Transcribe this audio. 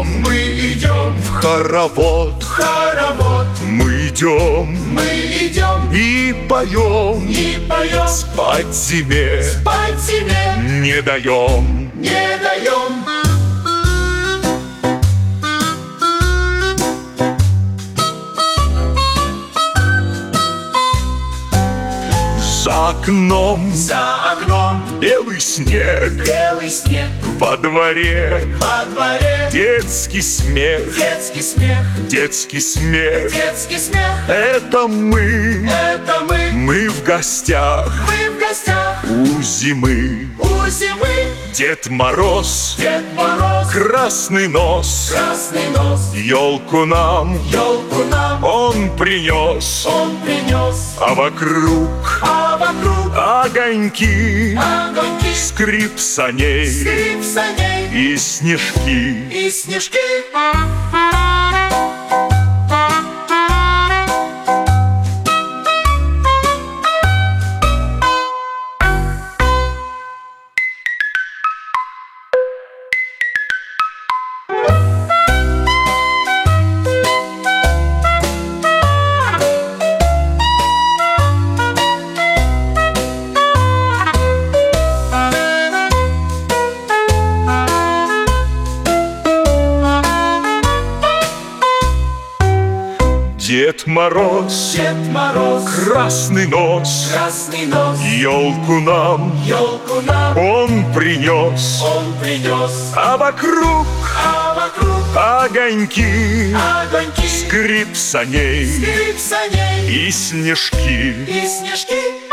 Мы идем в хоровод, в хоровод. мы идем Мы идем и поем, и поем. спать зиме Спать зиме не даем. не даем. За окном За окном белый снег, белый снег. во дворе Во дворе детский смех, детский смех. детский смех. Детский смех. Это мы, Это мы в гостях мы в гостях у зимы. у зимы. Дед Мороз, Дед Мороз, красный нос, красный нос. елку нам Елку нам он принес, он принес. а вокруг А вокруг огоньки, огоньки, скрип саней скрип саней и снежки. и снежки. Дед Мороз, Дед Мороз, красный нос, красный нос. елку нам Елку нам он принес, он принес. а вокруг А вокруг огоньки, огоньки, скрип саней скрип саней и снежки. и снежки.